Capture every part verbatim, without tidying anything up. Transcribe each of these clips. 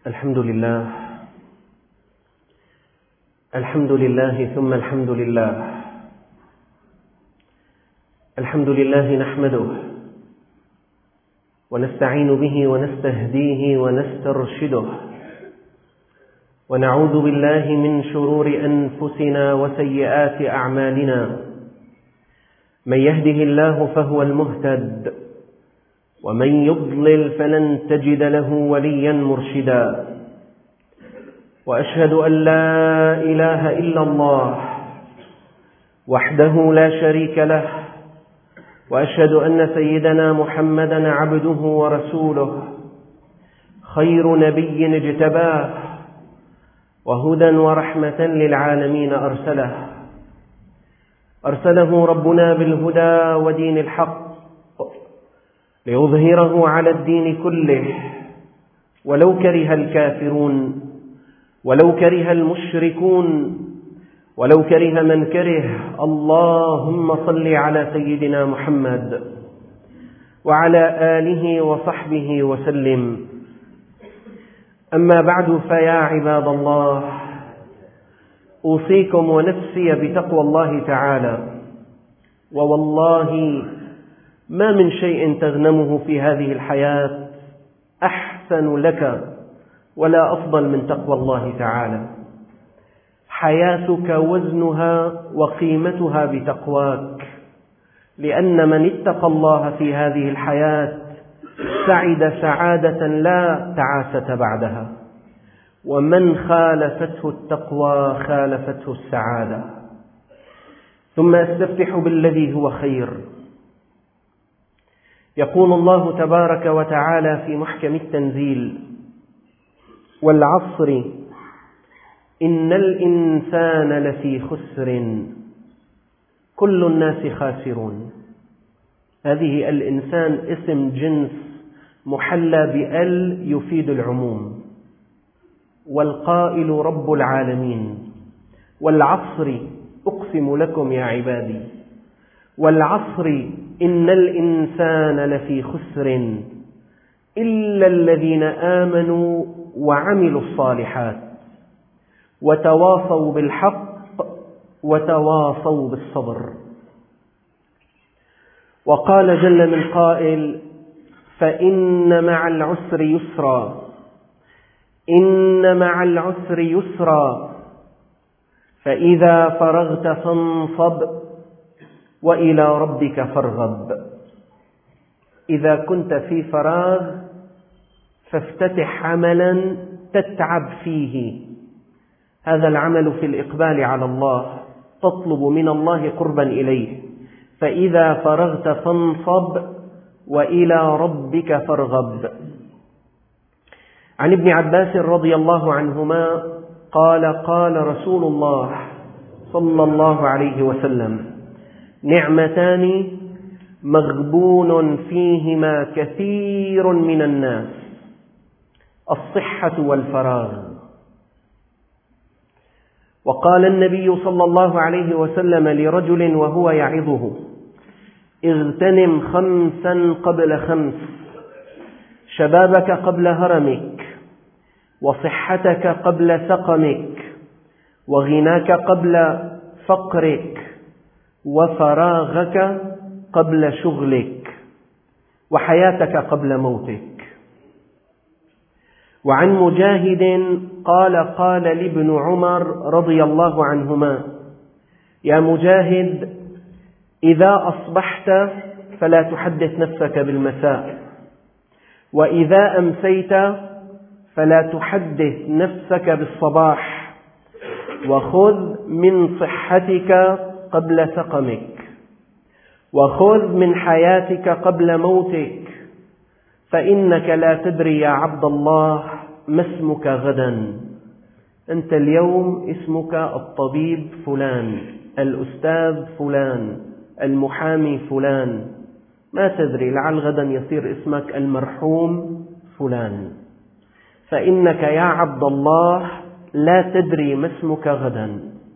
الحمد لله الحمد لله ثم الحمد لله الحمد لله نحمده ونستعين به ونستهديه ونسترشده ونعوذ بالله من شرور أنفسنا وسيئات أعمالنا. من يهده الله فهو المهتد ومن يضلل فلن تجد له وليا مرشدا. وأشهد أن لا إله إلا الله وحده لا شريك له، وأشهد أن سيدنا محمدا عبده ورسوله، خير نبي اجتباه وهدى ورحمة للعالمين أرسله أرسله ربنا بالهدى ودين الحق ليظهره على الدين كله ولو كره الكافرون ولو كره المشركون ولو كره من كره. اللهم صل على سيدنا محمد وعلى آله وصحبه وسلم. أما بعد، فيا عباد الله، أوصيكم ونفسي بتقوى الله تعالى. ووالله ما من شيء تغنمه في هذه الحياة أحسن لك ولا أفضل من تقوى الله تعالى. حياتك وزنها وقيمتها بتقواك، لأن من اتقى الله في هذه الحياة سعد سعادة لا تعاسة بعدها، ومن خالفته التقوى خالفته السعادة. ثم أستفتح بالذي هو خير. يقول الله تبارك وتعالى في محكم التنزيل: والعصر إن الإنسان لفي خسر كل الناس خاسرون. هذه الإنسان اسم جنس محلى بأل يفيد العموم. والقائل رب العالمين: والعصر أقسم لكم يا عبادي، والعصر إن الإنسان لفي خسر إلا الذين آمنوا وعملوا الصالحات وتواصوا بالحق وتواصوا بالصبر. وقال جل من قائل: فإن مع العسر يسرا إن مع العسر يسرا فإذا فرغت فانصب وإلى ربك فارغب. إذا كنت في فراغ فافتتح عملا تتعب فيه، هذا العمل في الإقبال على الله، تطلب من الله قربا إليه. فإذا فرغت فانصب وإلى ربك فارغب. عن ابن عباس رضي الله عنهما قال: قال رسول الله صلى الله عليه وسلم: نعمتان مغبون فيهما كثير من الناس، الصحة والفراغ. وقال النبي صلى الله عليه وسلم لرجل وهو يعظه: اغتنم خمسا قبل خمس، شبابك قبل هرمك، وصحتك قبل سقمك، وغناك قبل فقرك، وفراغك قبل شغلك، وحياتك قبل موتك. وعن مجاهد قال: قال لابن عمر رضي الله عنهما: يا مجاهد، إذا أصبحت فلا تحدث نفسك بالمساء، وإذا أمسيت فلا تحدث نفسك بالصباح، وخذ من صحتك قبل سقمك، وخذ من حياتك قبل موتك، فإنك لا تدري يا عبد الله ما اسمك غدا. أنت اليوم اسمك الطبيب فلان، الأستاذ فلان، المحامي فلان، ما تدري، لعل غدا يصير اسمك المرحوم فلان. فإنك يا عبد الله لا تدري ما اسمك غدا.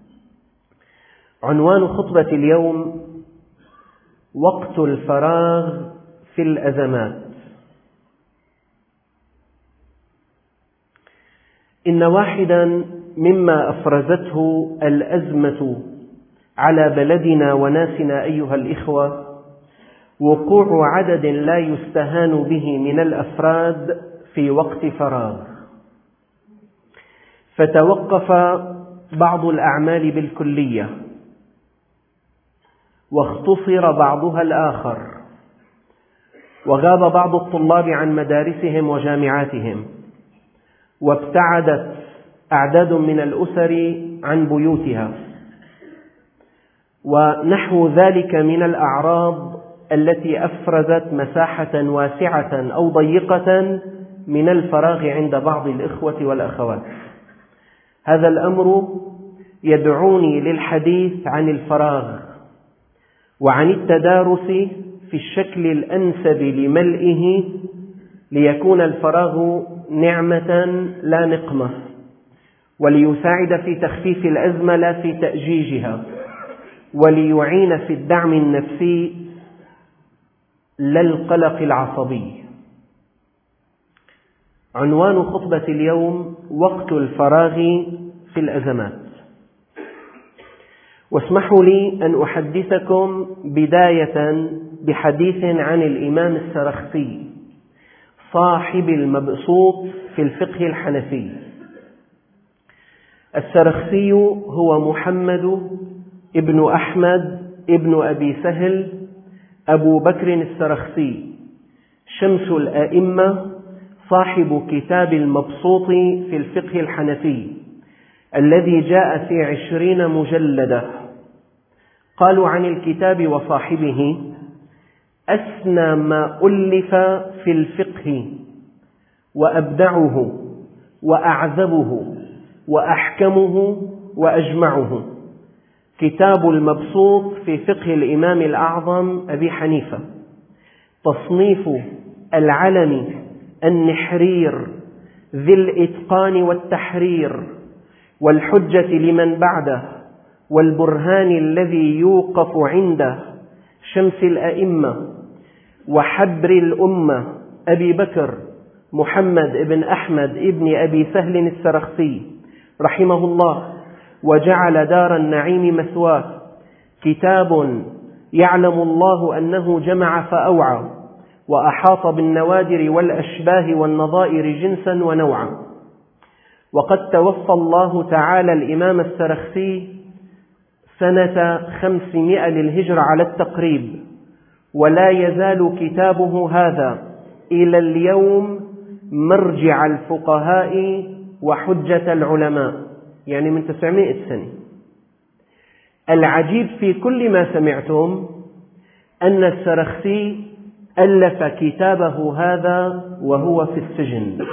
عنوان خطبة اليوم: وقت الفراغ في الأزمات. إن واحدا مما أفرزته الأزمة على بلدنا وناسنا أيها الإخوة وقوع عدد لا يستهان به من الأفراد في وقت فراغ، فتوقف بعض الأعمال بالكلية واختصر بعضها الآخر، وغاب بعض الطلاب عن مدارسهم وجامعاتهم، وابتعدت أعداد من الأسر عن بيوتها، ونحو ذلك من الأعراض التي أفرزت مساحة واسعة أو ضيقة من الفراغ عند بعض الإخوة والأخوات. هذا الأمر يدعوني للحديث عن الفراغ وعن التدارس في الشكل الأنسب لملئه، ليكون الفراغ نعمة لا نقمة، وليساعد في تخفيف الأزمة لا في تأجيجها، وليعين في الدعم النفسي لا القلق العصبي. عنوان خطبة اليوم: وقت الفراغ في الأزمات. واسمحوا لي أن أحدثكم بداية بحديث عن الإمام السرخسي صاحب المبسوط في الفقه الحنفي. السرخسي هو محمد ابن أحمد ابن أبي سهل أبو بكر السرخسي، شمس الأئمة، صاحب كتاب المبسوط في الفقه الحنفي الذي جاء في عشرين مجلدة. قالوا عن الكتاب وصاحبه: أسنى ما ألف في الفقه، وأبدعه وأعذبه وأحكمه وأجمعه كتاب المبسوط في فقه الإمام الأعظم أبي حنيفة، تصنيف العلم النحرير ذي الإتقان والتحرير، والحجة لمن بعده، والبرهان الذي يوقف عنده، شمس الأئمة وحبر الأمة أبي بكر محمد بن أحمد بن أبي سهل السرخسي رحمه الله، وجعل دار النعيم مثواه، كتاب يعلم الله أنه جمع فأوعى، وأحاط بالنوادر والأشباه والنظائر جنسا ونوعا. وقد توفى الله تعالى الإمام السرخسي سنة خمسمائة للهجرة على التقريب، ولا يزال كتابه هذا إلى اليوم مرجع الفقهاء وحجة العلماء، يعني من تسعمائة سنة. العجيب في كل ما سمعتم أن السرخسي ألف كتابه هذا وهو في السجن،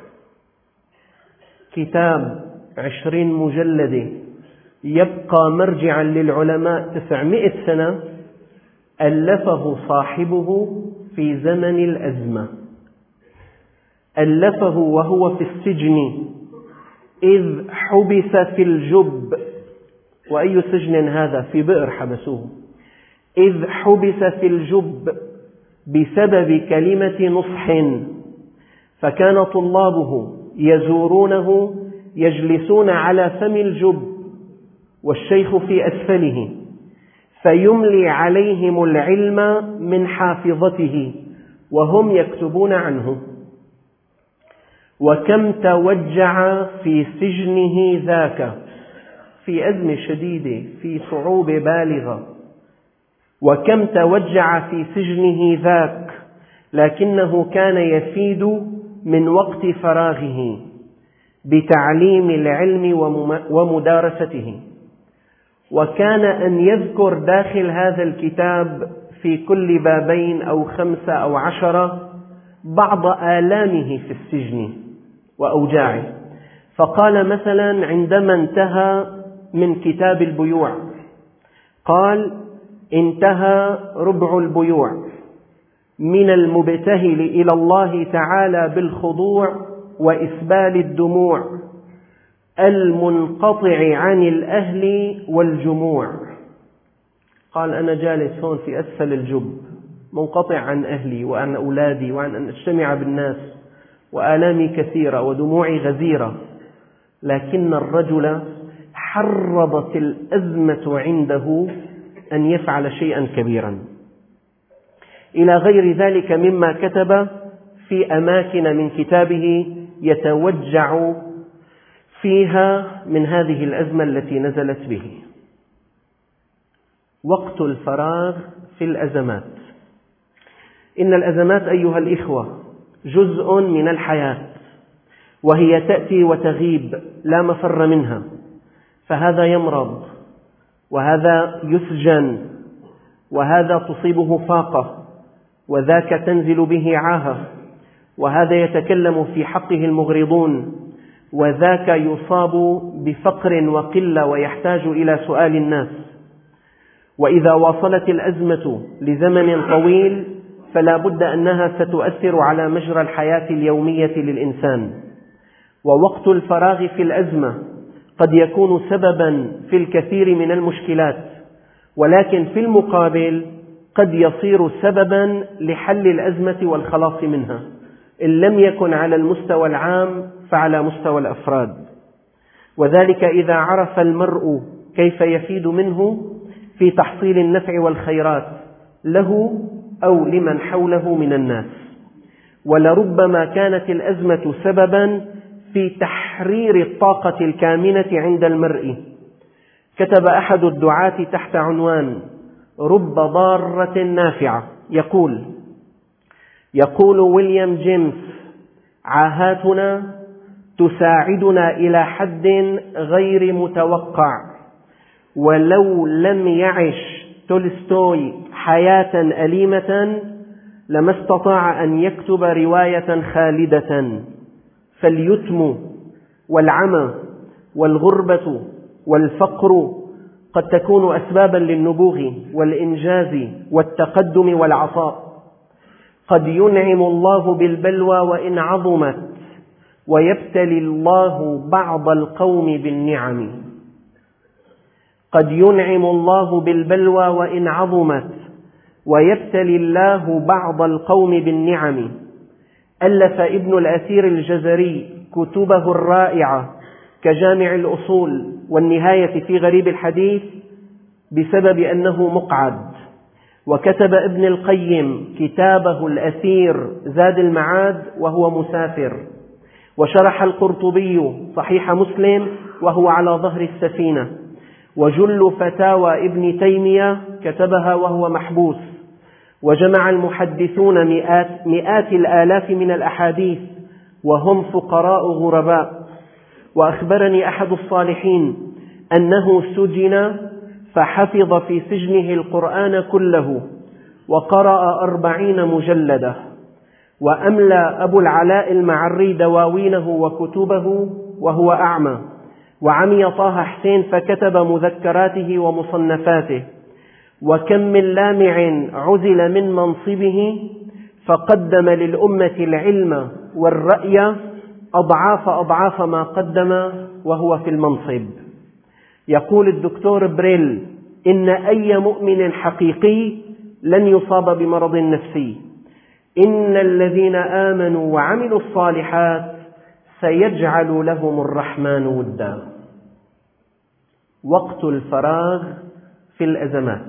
كتاب عشرين مجلدة يبقى مرجعا للعلماء تسعمائة سنة، ألفه صاحبه في زمن الأزمة، ألفه وهو في السجن إذ حبس في الجب. وأي سجن هذا؟ في بئر حبسوه. إذ حبس في الجب بسبب كلمة نصح، فكان طلابه يزورونه يجلسون على فم الجب والشيخ في أسفله، فيملي عليهم العلم من حافظته وهم يكتبون عنه. وكم توجع في سجنه ذاك، في أزمة شديدة، في صعوبة بالغة، وكم توجع في سجنه ذاك، لكنه كان يفيد من وقت فراغه بتعليم العلم ومدارسته. وكان أن يذكر داخل هذا الكتاب في كل بابين أو خمسة أو عشرة بعض آلامه في السجن وأوجاعه. فقال مثلا عندما انتهى من كتاب البيوع، قال: انتهى ربع البيوع من المبتهل إلى الله تعالى بالخضوع وإسبال الدموع، المنقطع عن الأهل والجموع. قال: أنا جالس هون في أسفل الجب، منقطع عن أهلي وعن أولادي وعن أن أجتمع بالناس، وآلامي كثيرة ودموعي غزيرة، لكن الرجل حرضت الأزمة عنده أن يفعل شيئا كبيرا، إلى غير ذلك مما كتب في أماكن من كتابه يتوجع فيها من هذه الأزمة التي نزلت به. وقت الفراغ في الأزمات. إن الأزمات أيها الإخوة جزء من الحياة، وهي تأتي وتغيب لا مفر منها، فهذا يمرض، وهذا يسجن، وهذا تصيبه فاقة، وذاك تنزل به عاهة، وهذا يتكلم في حقه المغرضون، وذاك يصاب بفقر وقلة ويحتاج إلى سؤال الناس. وإذا واصلت الأزمة لزمن طويل فلا بد أنها ستؤثر على مجرى الحياة اليومية للإنسان. ووقت الفراغ في الأزمة قد يكون سببا في الكثير من المشكلات، ولكن في المقابل قد يصير سببا لحل الأزمة والخلاص منها، إن لم يكن على المستوى العام فعلى مستوى الأفراد. وذلك إذا عرف المرء كيف يفيد منه في تحصيل النفع والخيرات له أو لمن حوله من الناس. ولربما كانت الأزمة سببا في تحرير الطاقة الكامنة عند المرء. كتب أحد الدعاة تحت عنوان رب ضارة نافعة، يقول يقول ويليام جيمس: عاهاتنا تساعدنا إلى حد غير متوقع، ولو لم يعش تولستوي حياة أليمة لما استطاع أن يكتب رواية خالدة. فاليتم والعمى والغربة والفقر قد تكون أسبابا للنبوغ والإنجاز والتقدم والعطاء. قد ينعم الله بالبلوى وإن عظمت، ويبتلي الله بعض القوم بالنعم. قد ينعم الله بالبلوى وإن عظمت، ويبتلي الله بعض القوم بالنعم. ألف ابن الأثير الجزري كتبه الرائعة كجامع الأصول والنهاية في غريب الحديث بسبب أنه مقعد. وكتب ابن القيم كتابه الأثير زاد المعاد وهو مسافر. وشرح القرطبي صحيح مسلم وهو على ظهر السفينة. وجل فتاوى ابن تيمية كتبها وهو محبوس. وجمع المحدثون مئات, مئات الآلاف من الأحاديث وهم فقراء غرباء. وأخبرني أحد الصالحين أنه سجن فحفظ في سجنه القرآن كله وقرأ أربعين مجلدة. وأملى أبو العلاء المعري دواوينه وكتبه وهو أعمى. وعمي طه حسين فكتب مذكراته ومصنفاته. وكم من لامع عزل من منصبه فقدم للأمة العلم والرأي أضعاف أضعاف ما قدم وهو في المنصب. يقول الدكتور بريل: إن أي مؤمن حقيقي لن يصاب بمرض نفسي. إن الذين آمنوا وعملوا الصالحات سيجعل لهم الرحمن ودا. وقت الفراغ في الأزمات.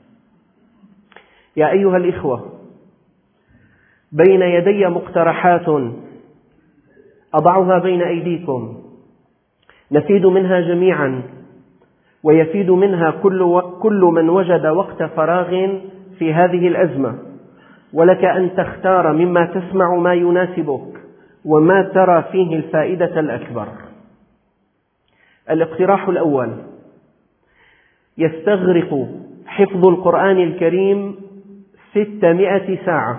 يا أيها الإخوة، بين يدي مقترحات أضعها بين أيديكم نفيد منها جميعا، ويفيد منها كل, كل من وجد وقت فراغ في هذه الأزمة. ولك أن تختار مما تسمع ما يناسبك وما ترى فيه الفائدة الأكبر. الاقتراح الأول: يستغرق حفظ القرآن الكريم ستمائة ساعة.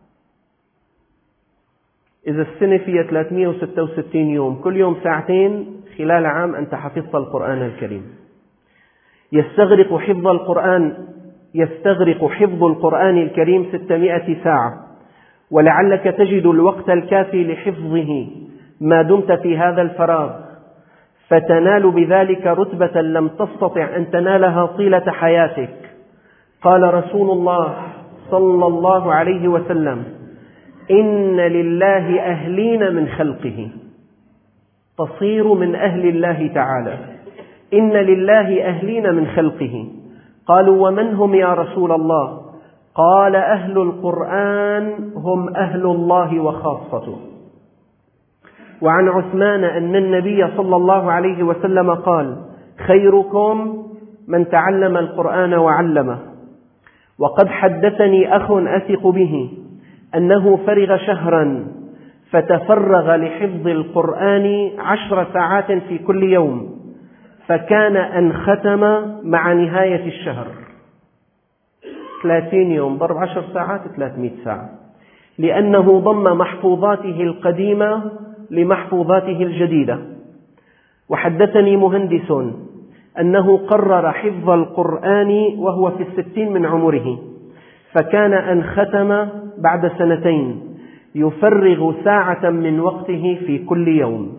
إذا السنة فيها ثلاثمائة وستة وستين يوم، كل يوم ساعتين، خلال عام أنت حفظت القرآن الكريم. يستغرق حفظ القرآن يستغرق حفظ القرآن الكريم ستمائة ساعة، ولعلك تجد الوقت الكافي لحفظه ما دمت في هذا الفراغ، فتنال بذلك رتبة لم تستطع أن تنالها طيلة حياتك. قال رسول الله صلى الله عليه وسلم: إن لله أهلين من خلقه. تصير من أهل الله تعالى. إن لله أهلين من خلقه. قالوا ومن هم يا رسول الله؟ قال أهل القرآن هم أهل الله وخاصته. وعن عثمان أن النبي صلى الله عليه وسلم قال خيركم من تعلم القرآن وعلمه. وقد حدثني أخ أثق به أنه فرغ شهرا فتفرغ لحفظ القرآن عشر ساعات في كل يوم، فكان أن ختم مع نهاية الشهر. ثلاثين يوم ضرب عشر ساعات ثلاثمائة ساعة، لأنه ضم محفوظاته القديمة لمحفوظاته الجديدة. وحدثني مهندس أنه قرر حفظ القرآن وهو في الستين من عمره، فكان أن ختم بعد سنتين، يفرغ ساعة من وقته في كل يوم.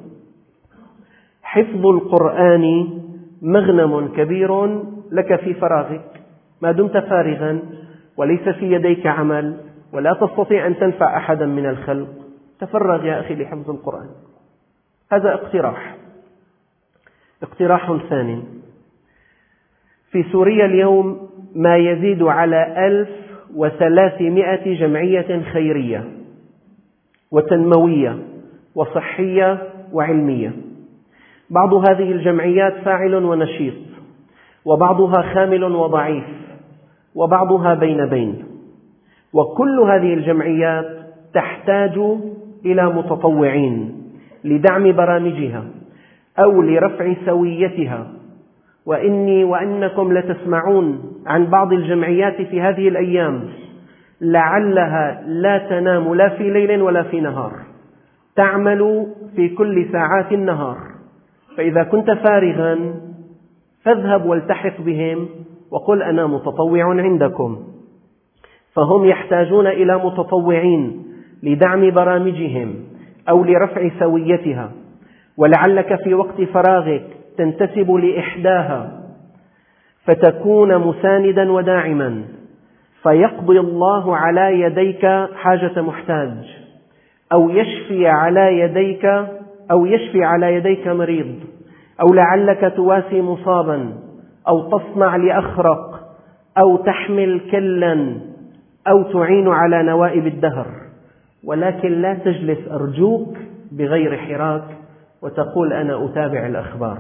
حفظ القرآن مغنم كبير لك في فراغك، ما دمت فارغا وليس في يديك عمل ولا تستطيع أن تنفع أحدا من الخلق، تفرغ يا أخي لحفظ القرآن. هذا اقتراح. اقتراح ثاني: في سوريا اليوم ما يزيد على ألف وثلاثمائة جمعية خيرية وتنموية وصحية وعلمية. بعض هذه الجمعيات فاعل ونشيط، وبعضها خامل وضعيف، وبعضها بين بين. وكل هذه الجمعيات تحتاج إلى متطوعين لدعم برامجها أو لرفع سويتها. وإني وإنكم لتسمعون عن بعض الجمعيات في هذه الأيام لعلها لا تنام لا في ليل ولا في نهار، تعمل في كل ساعات النهار. فإذا كنت فارغا فاذهب والتحق بهم وقل أنا متطوع عندكم. فهم يحتاجون إلى متطوعين لدعم برامجهم أو لرفع سويتها. ولعلك في وقت فراغك تنتسب لإحداها فتكون مساندا وداعما، فيقضي الله على يديك حاجة محتاج، أو يشفي على يديك أو يشفي على يديك مريض، أو لعلك تواسي مصابا، أو تصنع لأخرق، أو تحمل كلا، أو تعين على نوائب الدهر. ولكن لا تجلس أرجوك بغير حراك وتقول أنا أتابع الأخبار.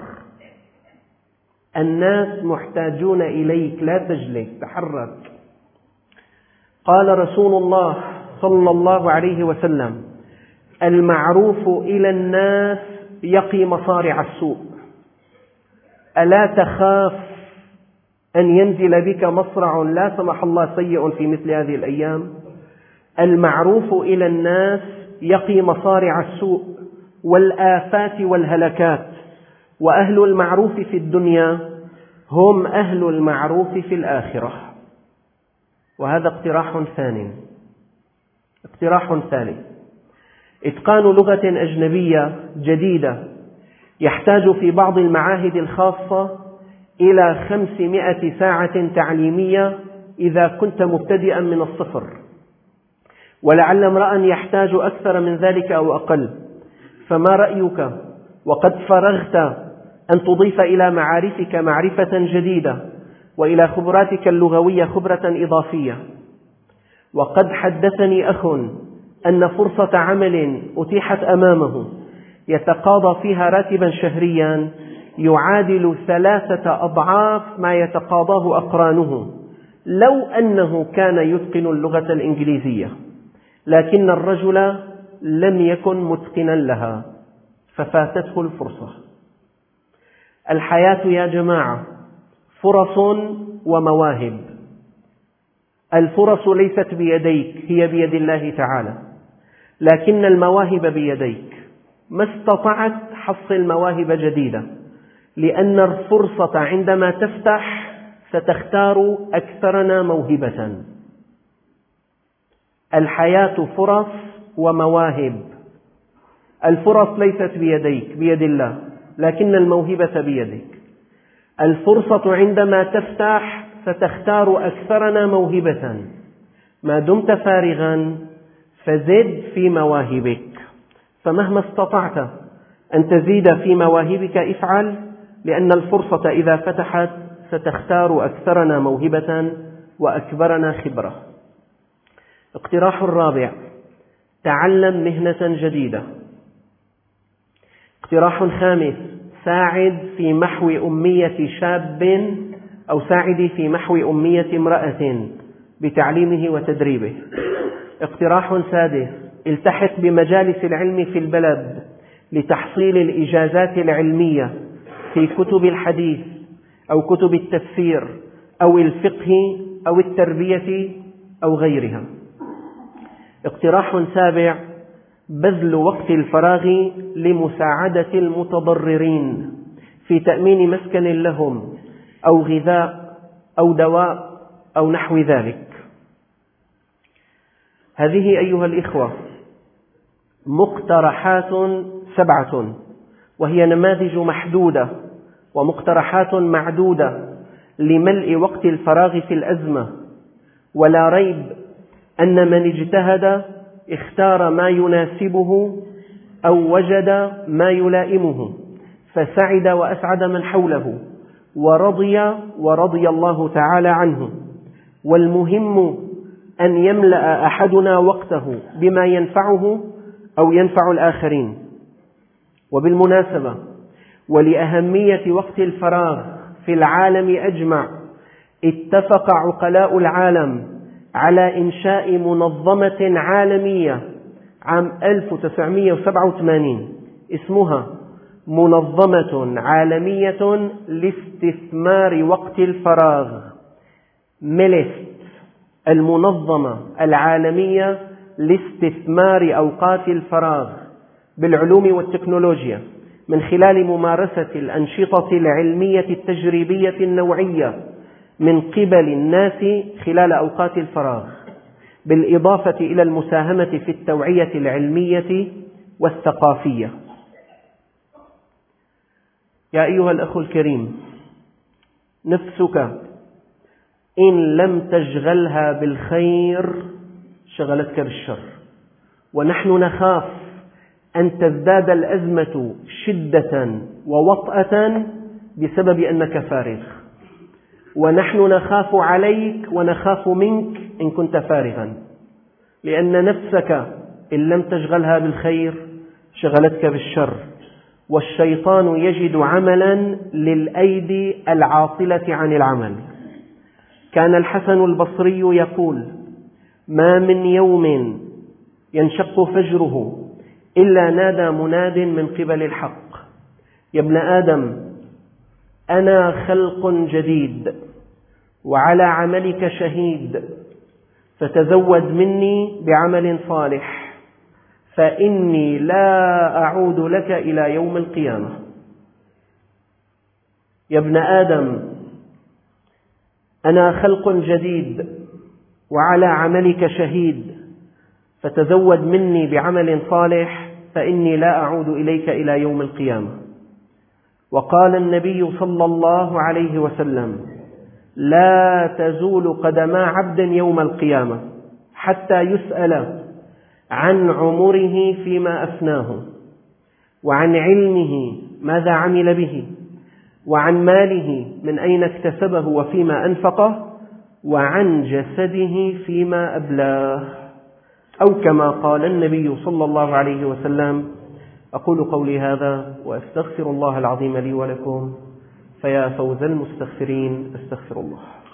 الناس محتاجون إليك، لا تجلس، تحرك. قال رسول الله صلى الله عليه وسلم: المعروف إلى الناس يقي مصارع السوء. ألا تخاف أن ينزل بك مصرع لا سمح الله سيء في مثل هذه الأيام؟ المعروف إلى الناس يقي مصارع السوء والآفات والهلكات، وأهل المعروف في الدنيا هم أهل المعروف في الآخرة. وهذا اقتراح ثاني. اقتراح ثالث: إتقان لغة أجنبية جديدة يحتاج في بعض المعاهد الخاصة إلى خمسمائة ساعة تعليمية إذا كنت مبتدئا من الصفر، ولعل امرأ يحتاج أكثر من ذلك أو أقل. فما رأيك وقد فرغت أن تضيف إلى معارفك معرفة جديدة وإلى خبراتك اللغوية خبرة إضافية؟ وقد حدثني أخ أن فرصة عمل أتيحت أمامه يتقاضى فيها راتبا شهريا يعادل ثلاثة أضعاف ما يتقاضاه أقرانه لو أنه كان يتقن اللغة الإنجليزية، لكن الرجل لم يكن متقنا لها ففاتته الفرصة. الحياة يا جماعة فرص ومواهب. الفرص ليست بيديك، هي بيد الله تعالى، لكن المواهب بيديك. ما استطعت حصل مواهب جديدة، لأن الفرصة عندما تفتح ستختار أكثرنا موهبة. الحياة فرص ومواهب. الفرص ليست بيديك، بيد الله، لكن الموهبة بيدك. الفرصة عندما تفتح ستختار أكثرنا موهبة. ما دمت فارغا فزد في مواهبك، فمهما استطعت أن تزيد في مواهبك افعل، لأن الفرصة إذا فتحت ستختار أكثرنا موهبة وأكبرنا خبرة. اقتراح الرابع: تعلم مهنة جديدة. اقتراح خامس: ساعد في محو أمية شاب أو ساعدي في محو أمية امرأة بتعليمه وتدريبه. اقتراح سادس: التحق بمجالس العلم في البلد لتحصيل الإجازات العلمية في كتب الحديث أو كتب التفسير أو الفقه أو التربية أو غيرها. اقتراح سابع: بذل وقت الفراغ لمساعدة المتضررين في تأمين مسكن لهم أو غذاء أو دواء أو نحو ذلك. هذه أيها الإخوة مقترحات سبعة، وهي نماذج محدودة ومقترحات معدودة لملء وقت الفراغ في الأزمة، ولا ريب أن من اجتهد اختار ما يناسبه أو وجد ما يلائمه، فسعد وأسعد من حوله، ورضي ورضي الله تعالى عنه. والمهم أن يملأ أحدنا وقته بما ينفعه أو ينفع الآخرين. وبالمناسبة، ولأهمية وقت الفراغ في العالم أجمع، اتفق عقلاء العالم على إنشاء منظمة عالمية عام ألف وتسعمائة وسبعة وثمانين اسمها منظمة عالمية لاستثمار وقت الفراغ، ميليست، المنظمة العالمية لاستثمار أوقات الفراغ بالعلوم والتكنولوجيا من خلال ممارسة الأنشطة العلمية التجريبية النوعية من قبل الناس خلال أوقات الفراغ، بالإضافة إلى المساهمة في التوعية العلمية والثقافية. يا أيها الأخ الكريم، نفسك إن لم تشغلها بالخير شغلتك بالشر، ونحن نخاف أن تزداد الأزمة شدة ووطأة بسبب أنك فارغ، ونحن نخاف عليك ونخاف منك إن كنت فارغا، لأن نفسك إن لم تشغلها بالخير شغلتك بالشر، والشيطان يجد عملا للأيدي العاطلة عن العمل. كان الحسن البصري يقول: ما من يوم ينشق فجره إلا نادى مناد من قبل الحق: يا ابن آدم، أنا خلق جديد وعلى عملك شهيد، فتزود مني بعمل صالح فإني لا أعود لك إلى يوم القيامة. يا ابن آدم، أنا خلق جديد وعلى عملك شهيد، فتزود مني بعمل صالح فإني لا أعود إليك إلى يوم القيامة. وقال النبي صلى الله عليه وسلم: لا تزول قدما عبد يوم القيامة حتى يسأل عن عمره فيما أفناه، وعن علمه ماذا عمل به، وعن ماله من أين اكتسبه وفيما أنفقه، وعن جسده فيما أبلاه، أو كما قال النبي صلى الله عليه وسلم. أقول قولي هذا وأستغفر الله العظيم لي ولكم، فيا فوز المستغفرين، استغفر الله.